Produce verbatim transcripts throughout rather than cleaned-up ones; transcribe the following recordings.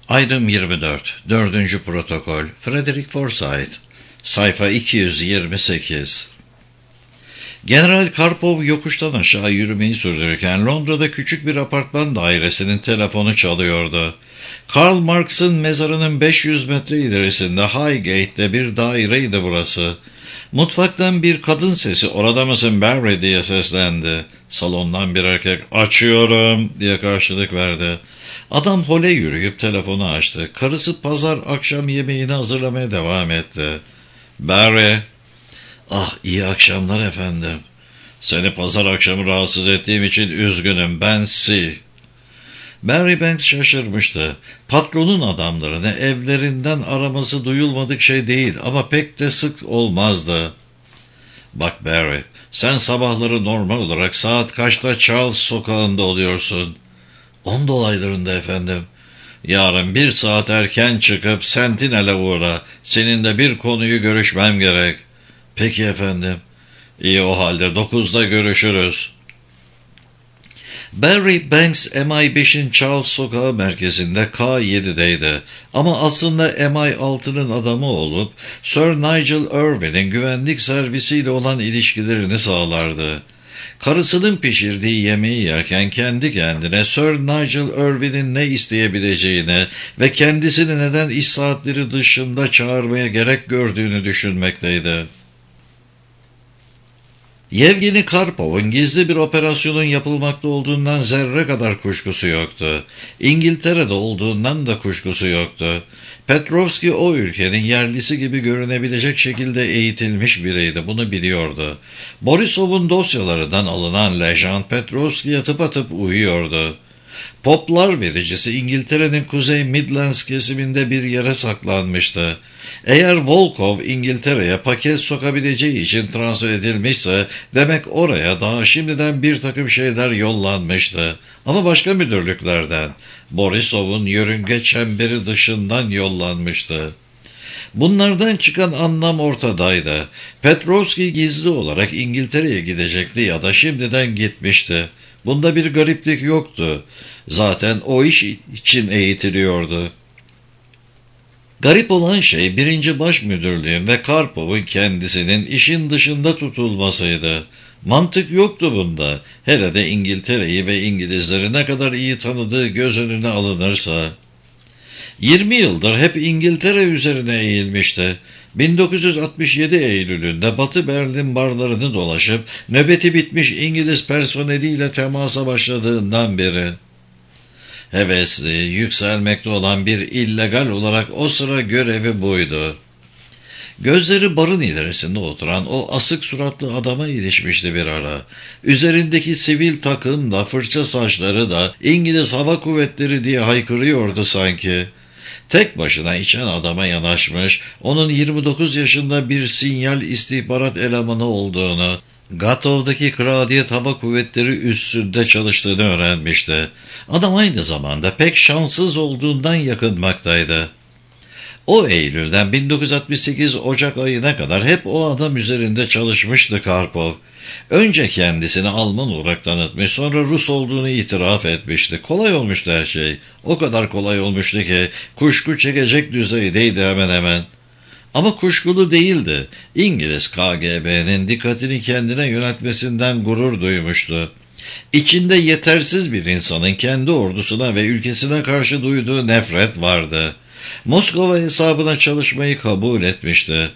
Ayrım yirmi dört. Dördüncü Protokol. Frederick Forsyth. Sayfa iki yüz yirmi sekiz. General Karpov yokuştan aşağı yürümeyi sürdürürken Londra'da küçük bir apartman dairesinin telefonu çalıyordu. Karl Marx'ın mezarının beş yüz metre ilerisinde Highgate'de bir daireydi burası. Mutfaktan bir kadın sesi "Orada mısın Barry?" diye seslendi. Salondan bir erkek "Açıyorum" diye karşılık verdi. Adam hole yürüyüp telefonu açtı. Karısı pazar akşam yemeğini hazırlamaya devam etti. "Barry." "Ah, iyi akşamlar efendim. Seni pazar akşamı rahatsız ettiğim için üzgünüm. Ben C." Barry Banks şaşırmıştı. Patronun adamlarını evlerinden araması duyulmadık şey değil ama pek de sık olmazdı. "Bak Barry, sen sabahları normal olarak saat kaçta Charles sokağında oluyorsun?" "On dolaylarında efendim." "Yarın bir saat erken çıkıp Sentinel'e uğra. Seninle bir konuyu görüşmem gerek." "Peki efendim." "İyi, o halde dokuzda görüşürüz." Barry Banks M I beşin Charles sokağı merkezinde K yedideydi. Ama aslında M I altının adamı olup Sir Nigel Irwin'in güvenlik servisiyle olan ilişkilerini sağlardı. Karısının pişirdiği yemeği yerken kendi kendine Sir Nigel Irwin'in ne isteyebileceğini ve kendisini neden iş saatleri dışında çağırmaya gerek gördüğünü düşünmekteydi. Yevgeni Karpov'un gizli bir operasyonun yapılmakta olduğundan zerre kadar kuşkusu yoktu. İngiltere'de olduğundan da kuşkusu yoktu. Petrovski o ülkenin yerlisi gibi görünebilecek şekilde eğitilmiş biriydi, bunu biliyordu. Borisov'un dosyalarından alınan lejant Petrovski'ye tıpatıp uyuyordu. Poplar vericisi İngiltere'nin Kuzey Midlands kesiminde bir yere saklanmıştı. Eğer Volkov İngiltere'ye paket sokabileceği için transfer edilmişse demek oraya daha şimdiden bir takım şeyler yollanmıştı. Ama başka müdürlüklerden, Borisov'un yörünge çemberi dışından yollanmıştı. Bunlardan çıkan anlam ortadaydı. Petrovski gizli olarak İngiltere'ye gidecekti ya da şimdiden gitmişti. Bunda bir gariplik yoktu. Zaten o iş için eğitiliyordu. Garip olan şey birinci Baş Müdürlüğün ve Karpov'un kendisinin işin dışında tutulmasıydı. Mantık yoktu bunda. Hele de İngiltere'yi ve İngilizleri ne kadar iyi tanıdığı göz önüne alınırsa. yirmi yıldır hep İngiltere üzerine eğilmişti. bin dokuz yüz altmış yedi Eylül'ünde Batı Berlin barlarını dolaşıp nöbeti bitmiş İngiliz personeliyle temasa başladığından beri. Hevesli, yükselmekte olan bir illegal olarak o sıra görevi buydu. Gözleri barın ilerisinde oturan o asık suratlı adama ilişmişti bir ara. Üzerindeki sivil takım da fırça saçları da İngiliz Hava Kuvvetleri diye haykırıyordu sanki. Tek başına içen adama yanaşmış, onun yirmi dokuz yaşında bir sinyal istihbarat elemanı olduğunu, Gatov'daki Kraliyet Hava Kuvvetleri üssünde çalıştığını öğrenmişti. Adam aynı zamanda pek şanssız olduğundan yakınmaktaydı. O Eylül'den bin dokuz yüz altmış sekiz Ocak ayına kadar hep o adam üzerinde çalışmıştı Karpov. Önce kendisini Alman olarak tanıtmış, sonra Rus olduğunu itiraf etmişti. Kolay olmuştu her şey. O kadar kolay olmuştu ki kuşku çekecek düzeydeydi hemen hemen. Ama kuşkulu değildi. İngiliz K G B'nin dikkatini kendine yöneltmesinden gurur duymuştu. İçinde yetersiz bir insanın kendi ordusuna ve ülkesine karşı duyduğu nefret vardı. Moskova hesabına çalışmayı kabul etmişti.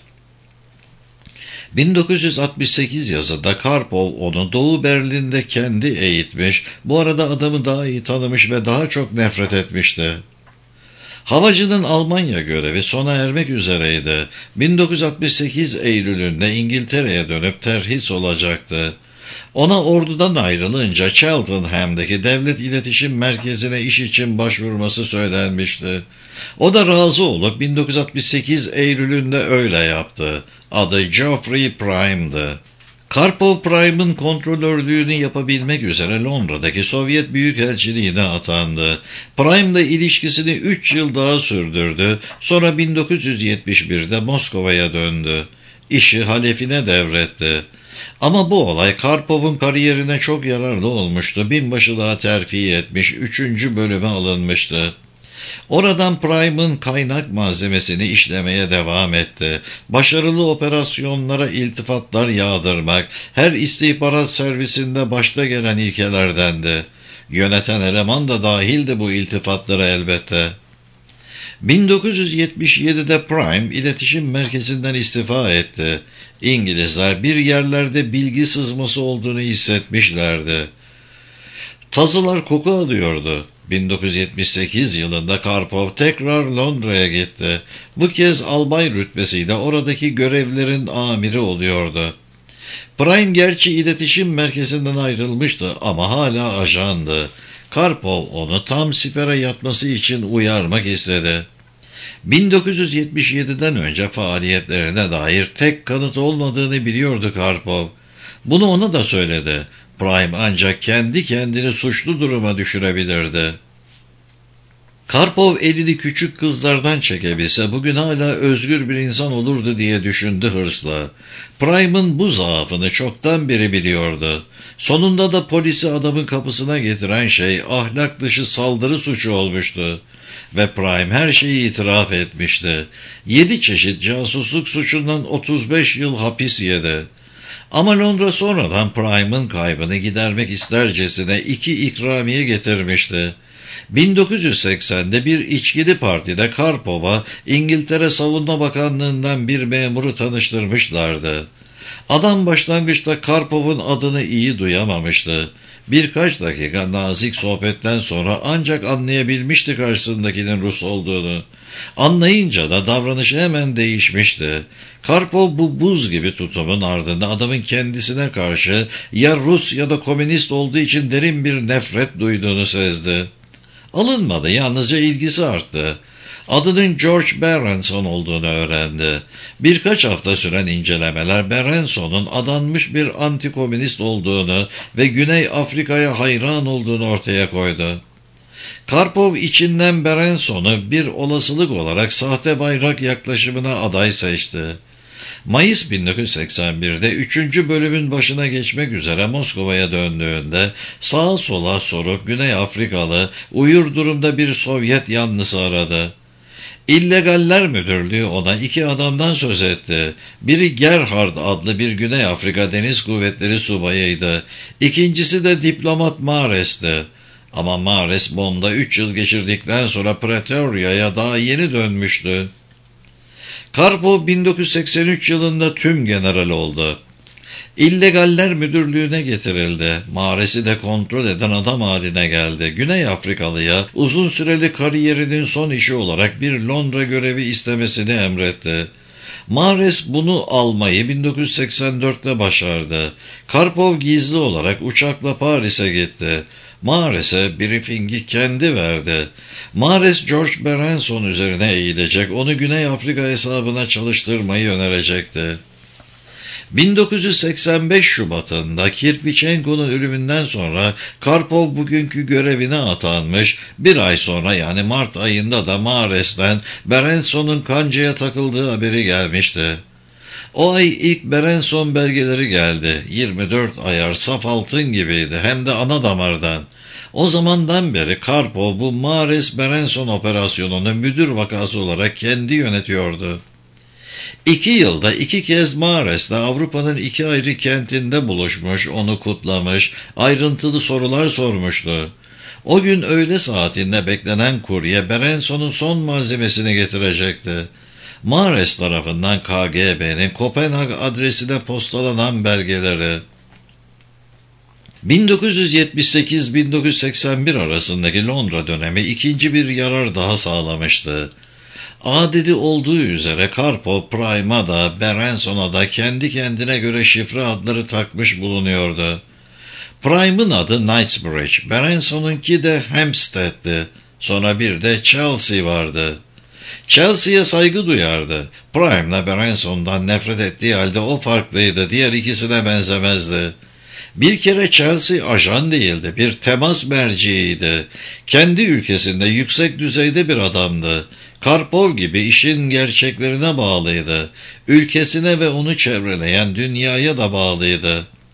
bin dokuz yüz altmış sekiz yazında Karpov onu Doğu Berlin'de kendi eğitmiş, bu arada adamı daha iyi tanımış ve daha çok nefret etmişti. Havacının Almanya görevi sona ermek üzereydi. bin dokuz yüz altmış sekiz Eylül'ünde İngiltere'ye dönüp terhis olacaktı. Ona ordudan ayrılınca Cheltenham'daki Devlet İletişim Merkezi'ne iş için başvurması söylenmişti. O da razı olup bin dokuz yüz altmış sekiz Eylül'ünde öyle yaptı. Adı Geoffrey Prime'dı. Karpov Prime'ın kontrolörlüğünü yapabilmek üzere Londra'daki Sovyet Büyükelçiliğine atandı. Prime'la ilişkisini üç yıl daha sürdürdü. Sonra bin dokuz yüz yetmiş birde Moskova'ya döndü. İşi halefine devretti. Ama bu olay Karpov'un kariyerine çok yararlı olmuştu. Binbaşılığa terfi etmiş, üçüncü bölüme alınmıştı. Oradan Prime'ın kaynak malzemesini işlemeye devam etti. Başarılı operasyonlara iltifatlar yağdırmak her istihbarat servisinde başta gelen ilkelerdendi. Yöneten eleman da dahildi bu iltifatlara elbette. bin dokuz yüz yetmiş yedide Prime iletişim merkezinden istifa etti. İngilizler bir yerlerde bilgi sızması olduğunu hissetmişlerdi. Tazılar koku alıyordu. bin dokuz yüz yetmiş sekiz yılında Karpov tekrar Londra'ya gitti. Bu kez albay rütbesiyle oradaki görevlerin amiri oluyordu. Prime gerçi iletişim merkezinden ayrılmıştı ama hala ajandı. Karpov onu tam sipere yatması için uyarmak istedi. bin dokuz yüz yetmiş yediden önce faaliyetlerine dair tek kanıt olmadığını biliyordu Karpov. Bunu ona da söyledi. Prime ancak kendi kendini suçlu duruma düşürebilirdi. Karpov elini küçük kızlardan çekebilse bugün hala özgür bir insan olurdu diye düşündü hırsla. Prime'ın bu zaafını çoktan beri biliyordu. Sonunda da polisi adamın kapısına getiren şey ahlak dışı saldırı suçu olmuştu. Ve Prime her şeyi itiraf etmişti. Yedi çeşit casusluk suçundan otuz beş yıl hapis yedi. Ama Londra sonradan Prime'ın kaybını gidermek istercesine iki ikramiye getirmişti. bin dokuz yüz seksende bir içkili partide Karpov'a İngiltere Savunma Bakanlığı'ndan bir memuru tanıştırmışlardı. Adam başlangıçta Karpov'un adını iyi duyamamıştı. Birkaç dakika nazik sohbetten sonra ancak anlayabilmişti karşısındakinin Rus olduğunu. Anlayınca da davranışı hemen değişmişti. Karpov bu buz gibi tutumun ardında adamın kendisine karşı ya Rus ya da komünist olduğu için derin bir nefret duyduğunu sezdi. Alınmadı, yalnızca ilgisi arttı. Adının George Berenson olduğunu öğrendi. Birkaç hafta süren incelemeler Berenson'un adanmış bir antikomünist olduğunu ve Güney Afrika'ya hayran olduğunu ortaya koydu. Karpov içinden Berenson'u bir olasılık olarak sahte bayrak yaklaşımına aday seçti. Mayıs bin dokuz yüz seksen birde üçüncü bölümün başına geçmek üzere Moskova'ya döndüğünde sağa sola sorup Güney Afrikalı uyur durumda bir Sovyet yanlısı aradı. İllegaller Müdürlüğü ona iki adamdan söz etti. Biri Gerhard adlı bir Güney Afrika Deniz Kuvvetleri subayıydı. İkincisi de diplomat Mares'ti. Ama Mares Bond'da üç yıl geçirdikten sonra Pretoria'ya daha yeni dönmüştü. Karpov bin dokuz yüz seksen üç yılında tüm general oldu. İllegaller Müdürlüğü'ne getirildi. Mares'i de kontrol eden adam haline geldi. Güney Afrikalı'ya uzun süreli kariyerinin son işi olarak bir Londra görevi istemesini emretti. Mares bunu almayı bin dokuz yüz seksen dörtte başardı. Karpov gizli olarak uçakla Paris'e gitti. Mares'e briefingi kendi verdi. Mares George Berenson üzerine eğilecek, onu Güney Afrika hesabına çalıştırmayı önerecekti. bin dokuz yüz seksen beş Şubat'ında Kirpichenko'nun ölümünden sonra Karpov bugünkü görevine atanmış, bir ay sonra yani Mart ayında da Mares'ten Berenson'un kancaya takıldığı haberi gelmişti. O ay ilk Berenson belgeleri geldi. yirmi dört ayar saf altın gibiydi, hem de ana damardan. O zamandan beri Karpov bu Mares-Berenson operasyonunu müdür vakası olarak kendi yönetiyordu. İki yılda iki kez Mares'le Avrupa'nın iki ayrı kentinde buluşmuş, onu kutlamış, ayrıntılı sorular sormuştu. O gün öğle saatinde beklenen kurye Berenson'un son malzemesini getirecekti. Mares tarafından K G B'nin Kopenhag adresine postalanan belgeleri. bin dokuz yüz yetmiş sekiz bin dokuz yüz seksen bir arasındaki Londra dönemi ikinci bir yarar daha sağlamıştı. Adeti olduğu üzere Karpov Prime'a da Berenson'a da kendi kendine göre şifre adları takmış bulunuyordu. Prime'ın adı Knightsbridge, Berenson'unki de Hampstead'ti. Sonra bir de Chelsea vardı. Chelsea'ye saygı duyardı. Prime'la Berenson'dan nefret ettiği halde o farklıydı, diğer ikisine benzemezdi. Bir kere Chelsea ajan değildi, bir temas merciğiydi. Kendi ülkesinde yüksek düzeyde bir adamdı. Karpov gibi işin gerçeklerine bağlıydı. Ülkesine ve onu çevreleyen dünyaya da bağlıydı.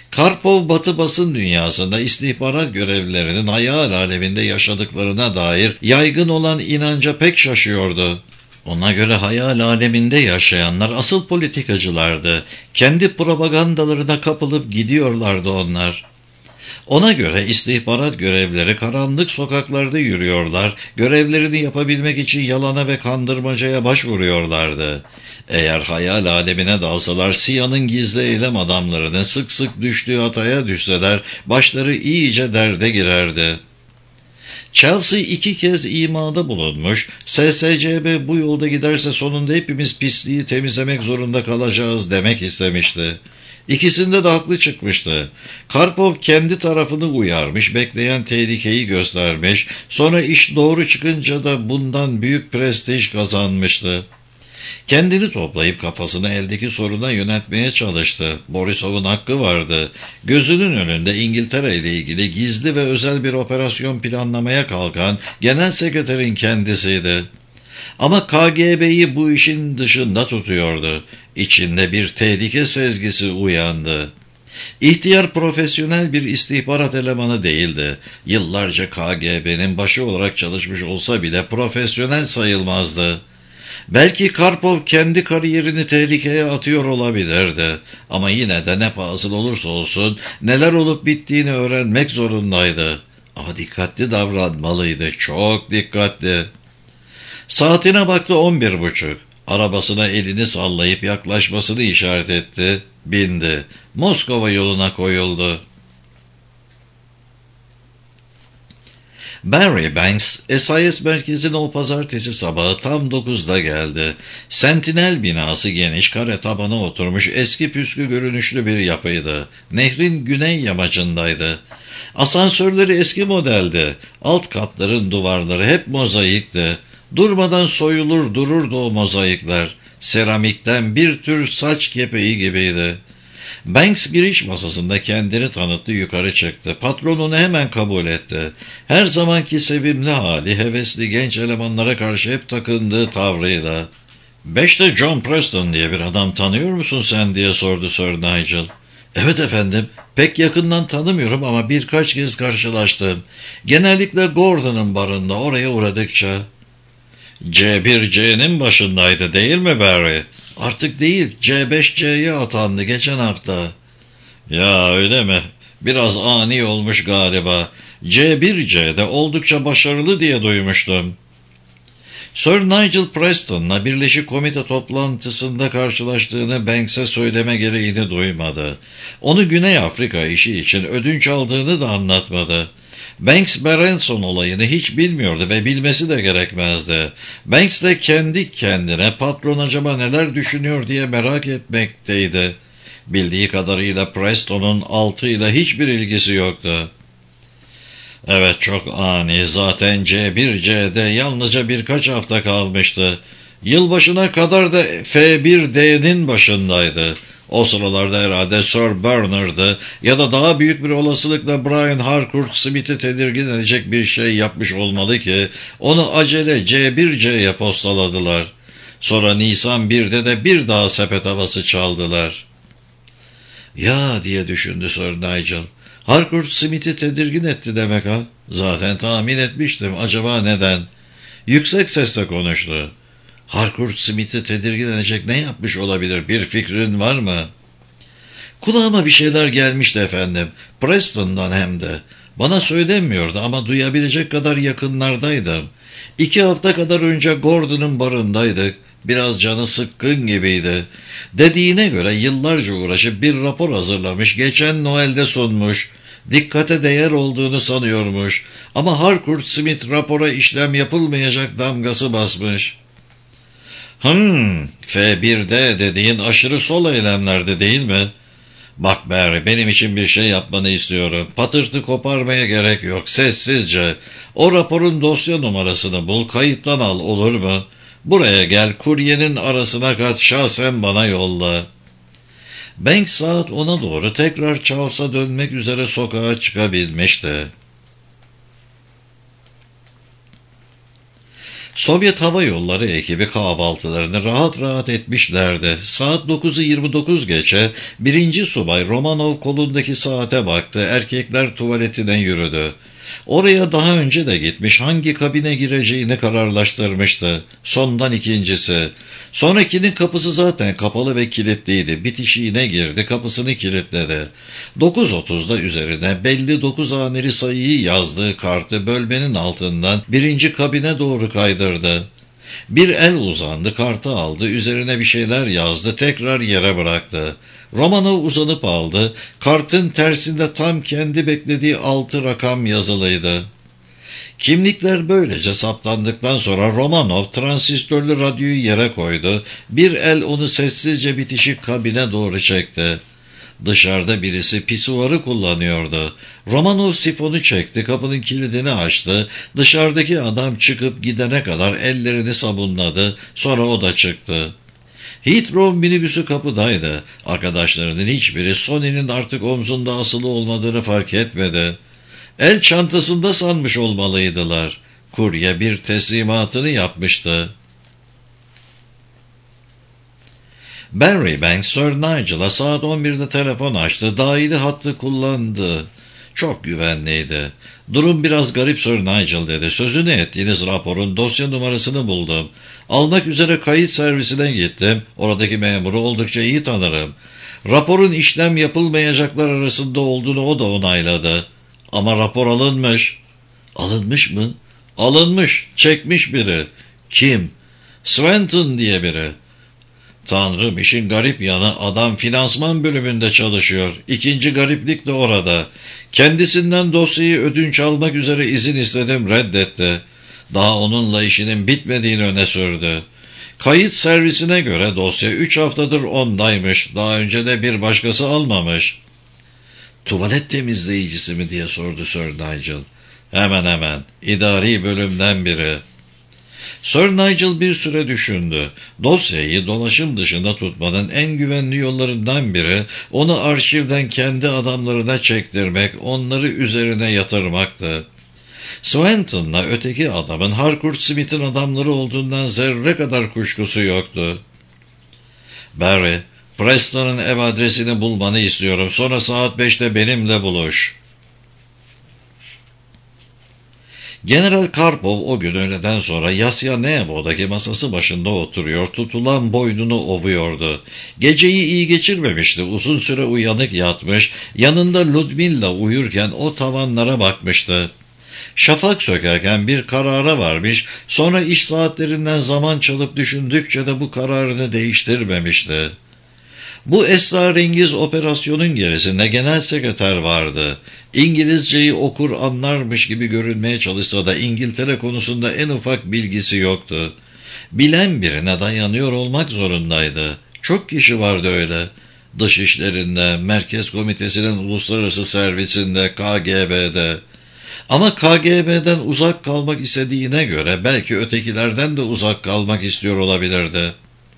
Karpov Batı basın dünyasında istihbarat görevlilerinin hayal aleminde yaşadıklarına dair yaygın olan inanca pek şaşıyordu. Ona göre hayal aleminde yaşayanlar asıl politikacılardı. Kendi propagandalarına kapılıp gidiyorlardı onlar. Ona göre istihbarat görevlileri karanlık sokaklarda yürüyorlar, görevlerini yapabilmek için yalana ve kandırmacaya başvuruyorlardı. Eğer hayal alemine dalsalar C I A'nın gizli eylem adamlarını sık sık düştüğü hataya düşseler başları iyice derde girerdi. Chelsea iki kez imada bulunmuş, S S C B bu yolda giderse sonunda hepimiz pisliği temizlemek zorunda kalacağız demek istemişti. İkisinde de haklı çıkmıştı. Karpov kendi tarafını uyarmış, bekleyen tehlikeyi göstermiş, sonra iş doğru çıkınca da bundan büyük prestij kazanmıştı. Kendini toplayıp kafasını eldeki soruna yöneltmeye çalıştı. Borisov'un hakkı vardı. Gözünün önünde İngiltere ile ilgili gizli ve özel bir operasyon planlamaya kalkan genel sekreterin kendisiydi. Ama K G B'yi bu işin dışında tutuyordu. İçinde bir tehlike sezgisi uyandı. İhtiyar profesyonel bir istihbarat elemanı değildi. Yıllarca K G B'nin başı olarak çalışmış olsa bile profesyonel sayılmazdı. Belki Karpov kendi kariyerini tehlikeye atıyor olabilirdi. Ama yine de ne pahasına olursa olsun neler olup bittiğini öğrenmek zorundaydı. Ama dikkatli davranmalıydı, çok dikkatli. Saatine baktı on bir buçuk. Arabasına elini sallayıp yaklaşmasını işaret etti. Bindi. Moskova yoluna koyuldu. Barry Banks, S I S merkezine o pazartesi sabahı tam dokuzda geldi. Sentinel binası geniş, kare tabana oturmuş, eski püskü görünüşlü bir yapıydı. Nehrin güney yamacındaydı. Asansörleri eski modeldi. Alt katların duvarları hep mozaikti. Durmadan soyulur dururdu o mozaikler. Seramikten bir tür saç kepeği gibiydi. Banks giriş masasında kendini tanıttı, yukarı çıktı. Patronunu hemen kabul etti. Her zamanki sevimli hali, hevesli genç elemanlara karşı hep takındığı tavrıyla. "Beşte John Preston diye bir adam tanıyor musun sen?" diye sordu Sir Nigel. "Evet efendim, pek yakından tanımıyorum ama birkaç kez karşılaştım. Genellikle Gordon'un barında, oraya uğradıkça." C bir C'nin başındaydı değil mi Barry? "Artık değil, C beş C'ye atandı geçen hafta." "Ya öyle mi? Biraz ani olmuş galiba. C bir C'de oldukça başarılı diye duymuştum." Sir Nigel Preston'la Birleşik Komite toplantısında karşılaştığını Banks'e söyleme gereğini duymadı. Onu Güney Afrika işi için ödünç aldığını da anlatmadı. Banks Berenson olayını hiç bilmiyordu ve bilmesi de gerekmezdi. Banks de kendi kendine patron acaba neler düşünüyor diye merak etmekteydi. Bildiği kadarıyla Preston'un altıyla hiçbir ilgisi yoktu. Evet, çok ani. Zaten C bir C'de yalnızca birkaç hafta kalmıştı. Yılbaşına kadar da F bir D'nin başındaydı. O sıralarda herhalde Sir Bernard'ı ya da daha büyük bir olasılıkla Brian Harcourt Smith'i tedirgin edecek bir şey yapmış olmalı ki onu acele C bir C'ye postaladılar. Sonra Nisan birde de bir daha sepet havası çaldılar. "Ya," diye düşündü Sir Nigel. "Harcourt Smith'i tedirgin etti demek ha? Zaten tahmin etmiştim. Acaba neden?" Yüksek sesle konuştu. "Harcourt Smith'i tedirgin edecek ne yapmış olabilir? Bir fikrin var mı?" "Kulağıma bir şeyler gelmişti efendim. Preston'dan hem de. Bana söylemiyordu ama duyabilecek kadar yakınlardaydım. İki hafta kadar önce Gordon'un barındaydık. Biraz canı sıkkın gibiydi. Dediğine göre yıllarca uğraşıp bir rapor hazırlamış, geçen Noel'de sunmuş. Dikkate değer olduğunu sanıyormuş. Ama Harcourt Smith rapora işlem yapılmayacak damgası basmış." "Hımm, F bir D dediğin aşırı sol eylemlerdi değil mi?" "Bak Barry, benim için bir şey yapmanı istiyorum. Patırtı koparmaya gerek yok, sessizce. O raporun dosya numarasını bul, kayıttan al, olur mu? Buraya gel, kuryenin arasına kat, şahsen bana yolla." Banks saat ona doğru tekrar Charles'a dönmek üzere sokağa çıkabilmişti. Sovyet Hava Yolları ekibi kahvaltılarını rahat rahat etmişlerdi. Saat dokuzu yirmi dokuz geçe birinci subay Romanov kolundaki saate baktı. Erkekler tuvaletine yürüdü. Oraya daha önce de gitmiş, hangi kabine gireceğini kararlaştırmıştı. Sondan ikincisi. Sonrakinin kapısı zaten kapalı ve kilitliydi. Bitişiğine girdi, kapısını kilitledi. dokuz otuzda üzerine belli dokuz haneli sayıyı yazdığı kartı bölmenin altından birinci kabine doğru kaydırdı. Bir el uzandı, kartı aldı, üzerine bir şeyler yazdı, tekrar yere bıraktı. Romanov uzanıp aldı, kartın tersinde tam kendi beklediği altı rakam yazılıydı. Kimlikler böylece saptandıktan sonra Romanov transistörlü radyoyu yere koydu, bir el onu sessizce bitişik kabine doğru çekti. Dışarıda birisi pisuarı kullanıyordu. Romanov sifonu çekti, kapının kilidini açtı. Dışarıdaki adam çıkıp gidene kadar ellerini sabunladı, sonra o da çıktı. Heathrow minibüsü kapıdaydı. Arkadaşlarının hiçbiri Sonny'nin artık omzunda asılı olmadığını fark etmedi. El çantasında sanmış olmalıydılar. Kurye bir teslimatını yapmıştı. Barry Banks, Sir Nigel'a saat on birde telefon açtı. Dahili hattı kullandı. Çok güvenliydi. Durum biraz garip Sir Nigel dedi. Sözünü ettiğiniz raporun dosya numarasını buldum. Almak üzere kayıt servisine gittim. Oradaki memuru oldukça iyi tanırım. Raporun işlem yapılmayacaklar arasında olduğunu o da onayladı. Ama rapor alınmış. Alınmış mı? Alınmış. Çekmiş biri. Kim? Swenton diye biri. Tanrım, işin garip yanı, adam finansman bölümünde çalışıyor. İkinci gariplik de orada. Kendisinden dosyayı ödünç almak üzere izin istedim, reddetti. Daha onunla işinin bitmediğini öne sürdü. Kayıt servisine göre dosya üç haftadır ondaymış. Daha önce de bir başkası almamış. Tuvalet temizleyicisi mi diye sordu Sir Nigel. Hemen hemen. İdari bölümden biri. Sir Nigel bir süre düşündü. Dosyayı dolaşım dışında tutmanın en güvenli yollarından biri, onu arşivden kendi adamlarına çektirmek, onları üzerine yatırmaktı. Swenton'la öteki adamın Harcourt Smith'in adamları olduğundan zerre kadar kuşkusu yoktu. Barry, Preston'ın ev adresini bulmanı istiyorum. Sonra saat beşte benimle buluş. General Karpov o gün öğleden sonra Yasya Nevo'daki masası başında oturuyor, tutulan boynunu ovuyordu. Geceyi iyi geçirmemişti, uzun süre uyanık yatmış, yanında Ludmilla uyurken o tavanlara bakmıştı. Şafak sökerken bir karara varmış, sonra iş saatlerinden zaman çalıp düşündükçe de bu kararını değiştirmemişti. Bu esrarengiz operasyonun gerisinde genel sekreter vardı. İngilizceyi okur anlarmış gibi görünmeye çalışsa da İngiltere konusunda en ufak bilgisi yoktu. Bilen birine dayanıyor olmak zorundaydı. Çok kişi vardı öyle. Dışişlerinde, Merkez Komitesi'nin uluslararası servisinde, K G B'de. Ama K G B'den uzak kalmak istediğine göre belki ötekilerden de uzak kalmak istiyor olabilirdi.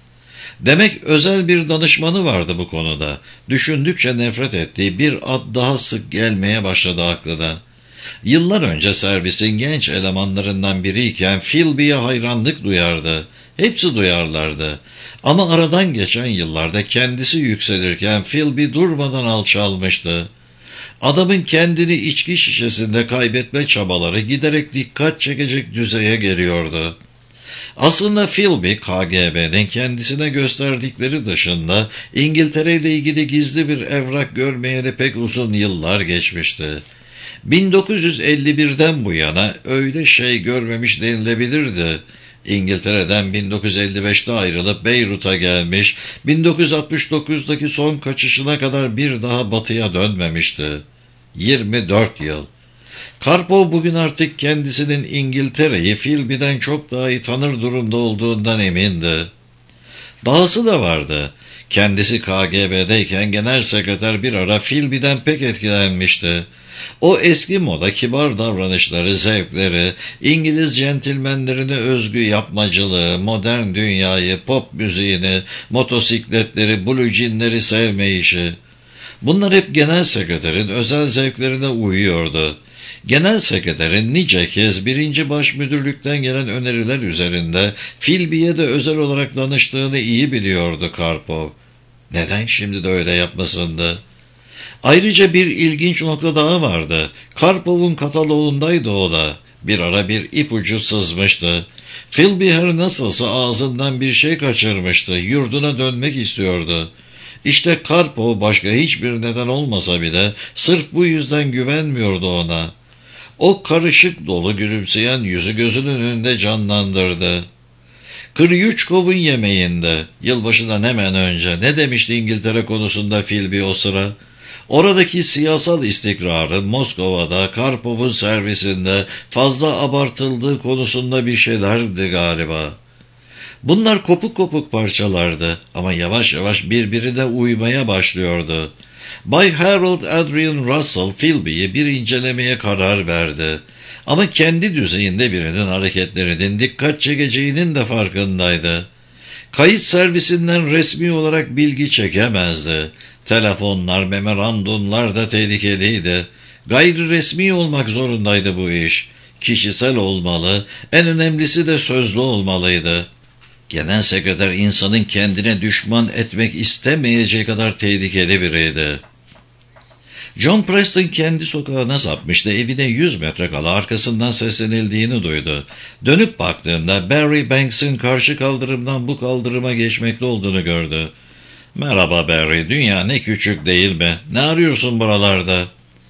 Demek özel bir danışmanı vardı bu konuda. Düşündükçe nefret ettiği bir ad daha sık gelmeye başladı aklına. Yıllar önce servisin genç elemanlarından biriyken Philby'ye hayranlık duyardı. Hepsi duyarlardı. Ama aradan geçen yıllarda kendisi yükselirken Philby durmadan alçalmıştı. Adamın kendini içki şişesinde kaybetme çabaları giderek dikkat çekecek düzeye geliyordu. Aslında Philby, K G B'nin kendisine gösterdikleri dışında İngiltere ile ilgili gizli bir evrak görmeyeli pek uzun yıllar geçmişti. bin dokuz yüz elli birden bu yana öyle şey görmemiş denilebilirdi. İngiltere'den bin dokuz yüz elli beşte ayrılıp Beyrut'a gelmiş, bin dokuz yüz altmış dokuzdaki son kaçışına kadar bir daha batıya dönmemişti. yirmi dört yıl. Karpov bugün artık kendisinin İngiltere'yi Philby'den çok daha iyi tanır durumda olduğundan emindi. Dahası da vardı. Kendisi K G B'deyken genel sekreter bir ara Philby'den pek etkilenmişti. O eski moda kibar davranışları, zevkleri, İngiliz centilmenlerine özgü yapmacılığı, modern dünyayı, pop müziğini, motosikletleri, blue jeanleri sevmeyişi. Bunlar hep genel sekreterin özel zevklerine uyuyordu. Genel sekreterin nice kez birinci baş müdürlükten gelen öneriler üzerinde Philby'ye de özel olarak danıştığını iyi biliyordu Karpov. Neden şimdi de öyle yapmasındı? Ayrıca bir ilginç nokta daha vardı. Karpov'un kataloğundaydı o da. Bir ara bir ipucu sızmıştı. Philby her nasılsa ağzından bir şey kaçırmıştı. Yurduna dönmek istiyordu. İşte Karpov başka hiçbir neden olmasa bile sırf bu yüzden güvenmiyordu ona. O karışık dolu gülümseyen yüzü gözünün önünde canlandırdı. Kryuchkov'un yemeğinde, yılbaşından hemen önce ne demişti İngiltere konusunda Philby o sıra? Oradaki siyasal istikrarın Moskova'da Karpov'un servisinde fazla abartıldığı konusunda bir şeylerdi galiba. Bunlar kopuk kopuk parçalardı ama yavaş yavaş birbirine uymaya başlıyordu. Bay Harold Adrian Russell Philby'yi bir incelemeye karar verdi. Ama kendi düzeyinde birinin hareketlerinin dikkat çekeceğinin de farkındaydı. Kayıt servisinden resmi olarak bilgi çekemezdi. Telefonlar, memorandumlar da tehlikeliydi. Gayri resmi olmak zorundaydı bu iş. Kişisel olmalı, en önemlisi de sözlü olmalıydı. Genel sekreter insanın kendine düşman etmek istemeyeceği kadar tehlikeli biriydi. John Preston kendi sokağına sapmıştı. Evine yüz metre kala arkasından seslenildiğini duydu. Dönüp baktığında Barry Banks'in karşı kaldırımdan bu kaldırıma geçmekte olduğunu gördü. "Merhaba Barry, dünya ne küçük değil mi? Ne arıyorsun buralarda?"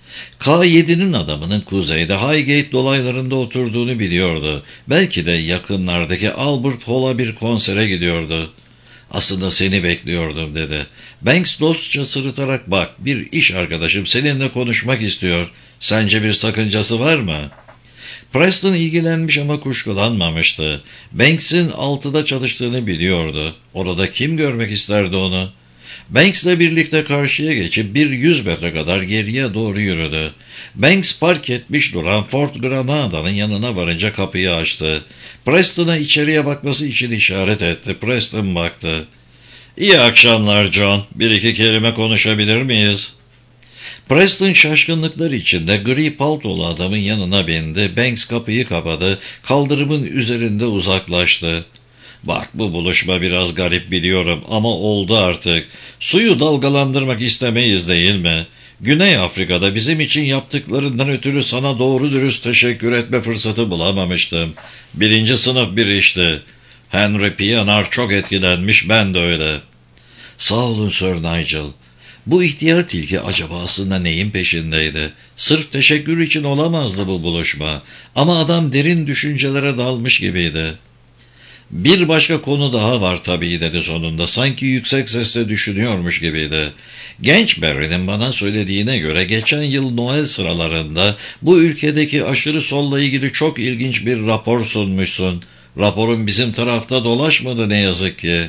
K yedi'nin adamının kuzeyde Highgate dolaylarında oturduğunu biliyordu. Belki de yakınlardaki Albert Hall'a bir konsere gidiyordu. "Aslında seni bekliyordum," dedi. Banks dostça sırıtarak, "Bak, bir iş arkadaşım seninle konuşmak istiyor. Sence bir sakıncası var mı?" Preston ilgilenmiş ama kuşkulanmamıştı. Banks'in altıda çalıştığını biliyordu. Orada kim görmek isterdi onu? Banks'le birlikte karşıya geçip bir yüz metre kadar geriye doğru yürüdü. Banks park etmiş duran Ford Granada'nın yanına varınca kapıyı açtı. Preston'a içeriye bakması için işaret etti. Preston baktı. "İyi akşamlar John. Bir iki kelime konuşabilir miyiz?" Preston şaşkınlıklar içinde gri paltolu adamın yanına bindi. Banks kapıyı kapadı. Kaldırımın üzerinde uzaklaştı. "Bak, bu buluşma biraz garip biliyorum ama oldu artık. Suyu dalgalandırmak istemeyiz değil mi? Güney Afrika'da bizim için yaptıklarından ötürü sana doğru dürüst teşekkür etme fırsatı bulamamıştım. Birinci sınıf bir işti. Henry Pienaar çok etkilenmiş, ben de öyle." "Sağ olun Sir Nigel." Bu ihtiyar tilki acaba aslında neyin peşindeydi? Sırf teşekkür için olamazdı bu buluşma. Ama adam derin düşüncelere dalmış gibiydi. "Bir başka konu daha var tabii," dedi sonunda. Sanki yüksek sesle düşünüyormuş gibiydi. "Genç Barry'nin bana söylediğine göre geçen yıl Noel sıralarında bu ülkedeki aşırı solla ilgili çok ilginç bir rapor sunmuşsun. Raporun bizim tarafta dolaşmadı ne yazık ki."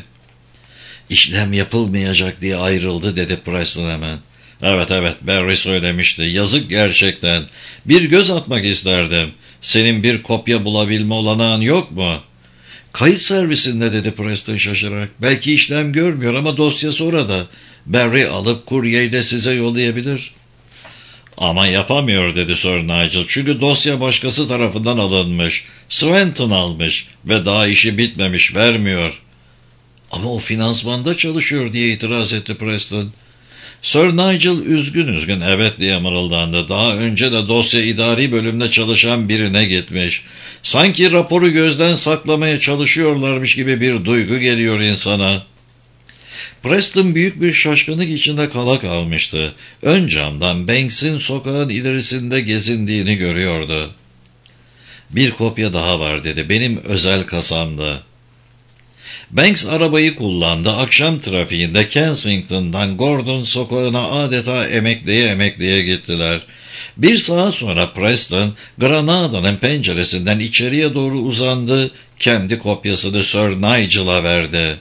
"İşlem yapılmayacak diye ayrıldı," dedi Preston hemen. Evet evet Barry söylemişti. "Yazık gerçekten. Bir göz atmak isterdim. Senin bir kopya bulabilme olanağın yok mu?" "Kayıt servisinde," dedi Preston şaşırarak. "Belki işlem görmüyor ama dosyası orada. Barry alıp kuryeyle size yollayabilir." "Ama yapamıyor," dedi Sir Nigel. "Çünkü dosya başkası tarafından alınmış. Swenton almış ve daha işi bitmemiş, vermiyor." "Ama o finansmanda çalışıyor," diye itiraz etti Preston. Sir Nigel üzgün üzgün evet diye mırıldandı. Daha önce de dosya idari bölümde çalışan birine gitmiş. Sanki raporu gözden saklamaya çalışıyorlarmış gibi bir duygu geliyor insana. Preston büyük bir şaşkınlık içinde kala kalmıştı. Ön camdan Banks'in sokağın ilerisinde gezindiğini görüyordu. "Bir kopya daha var," dedi. "Benim özel kasamda." Banks arabayı kullandı. Akşam trafiğinde Kensington'dan Gordon sokağına adeta emekleye emekleye gittiler. Bir saat sonra Preston, Granada'nın penceresinden içeriye doğru uzandı. Kendi kopyasını Sir Nigel'a verdi.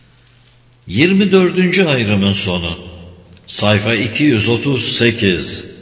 yirmi dördüncü ayrımın sonu. Sayfa iki yüz otuz sekiz.